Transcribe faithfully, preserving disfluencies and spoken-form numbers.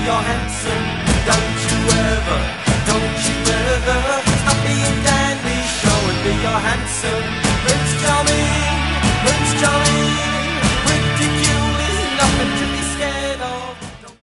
you're handsome. Don't you ever, don't you ever stop being dandy. Show and be you're handsome. Prince Charming, Prince Charming. Ridicule is nothing to be